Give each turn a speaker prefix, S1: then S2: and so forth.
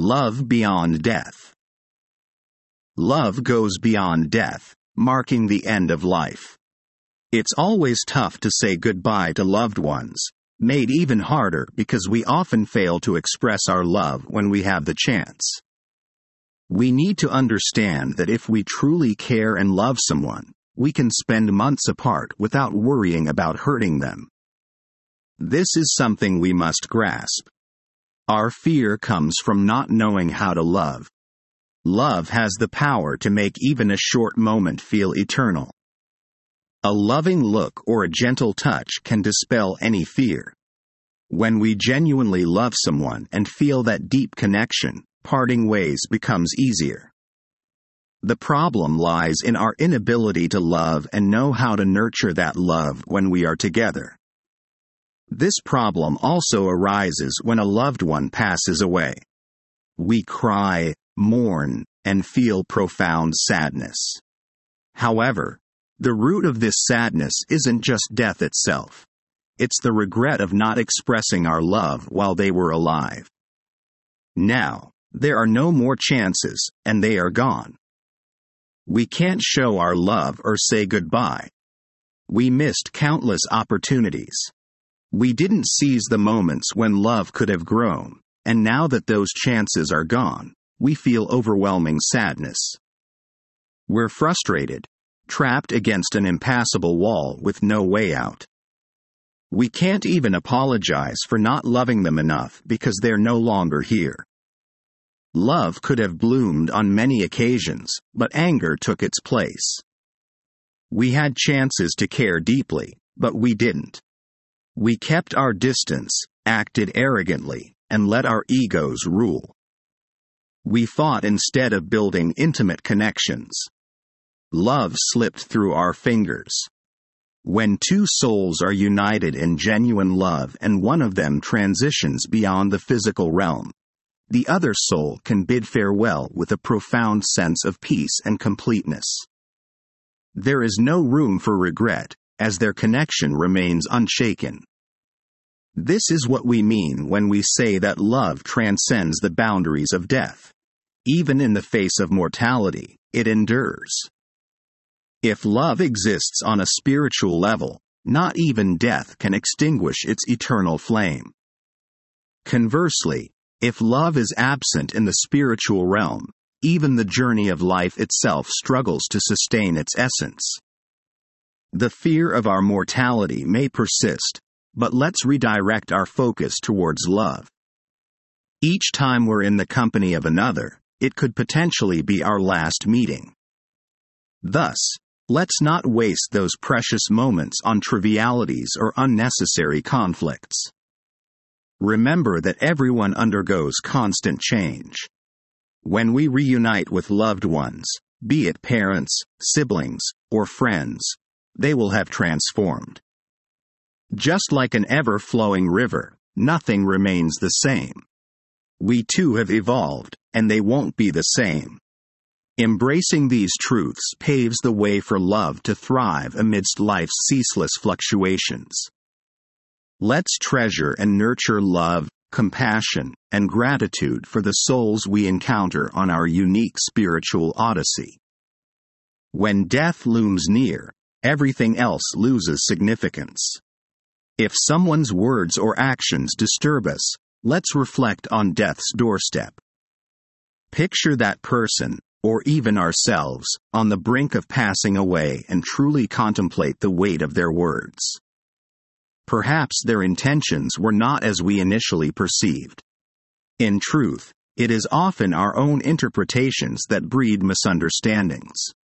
S1: Love beyond death. Love goes beyond death, marking the end of life. It's always tough to say goodbye to loved ones, made even harder because we often fail to express our love when we have the chance. We need to understand that if we truly care and love someone, we can spend months apart without worrying about hurting them. This is something we must grasp. Our fear comes from not knowing how to love. Love has the power to make even a short moment feel eternal. A loving look or a gentle touch can dispel any fear. When we genuinely love someone and feel that deep connection, parting ways becomes easier. The problem lies in our inability to love and know how to nurture that love when we are together. This problem also arises when a loved one passes away. We cry, mourn, and feel profound sadness. However, the root of this sadness isn't just death itself. It's the regret of not expressing our love while they were alive. Now, there are no more chances, and they are gone. We can't show our love or say goodbye. We missed countless opportunities. We didn't seize the moments when love could have grown, and now that those chances are gone, we feel overwhelming sadness. We're frustrated, trapped against an impassable wall with no way out. We can't even apologize for not loving them enough because they're no longer here. Love could have bloomed on many occasions, but anger took its place. We had chances to care deeply, but we didn't. We kept our distance, acted arrogantly, and let our egos rule. We fought instead of building intimate connections. Love slipped through our fingers. When two souls are united in genuine love and one of them transitions beyond the physical realm, the other soul can bid farewell with a profound sense of peace and completeness. There is no room for regret, as their connection remains unshaken. This is what we mean when we say that love transcends the boundaries of death. Even in the face of mortality, it endures. If love exists on a spiritual level, not even death can extinguish its eternal flame. Conversely, if love is absent in the spiritual realm, even the journey of life itself struggles to sustain its essence. The fear of our mortality may persist, but let's redirect our focus towards love. Each time we're in the company of another, it could potentially be our last meeting. Thus, let's not waste those precious moments on trivialities or unnecessary conflicts. Remember that everyone undergoes constant change. When we reunite with loved ones, be it parents, siblings, or friends, they will have transformed. Just like an ever-flowing river, nothing remains the same. We too have evolved, and they won't be the same. Embracing these truths paves the way for love to thrive amidst life's ceaseless fluctuations. Let's treasure and nurture love, compassion, and gratitude for the souls we encounter on our unique spiritual odyssey. When death looms near, everything else loses significance. If someone's words or actions disturb us, let's reflect on death's doorstep. Picture that person, or even ourselves, on the brink of passing away and truly contemplate the weight of their words. Perhaps their intentions were not as we initially perceived. In truth, it is often our own interpretations that breed misunderstandings.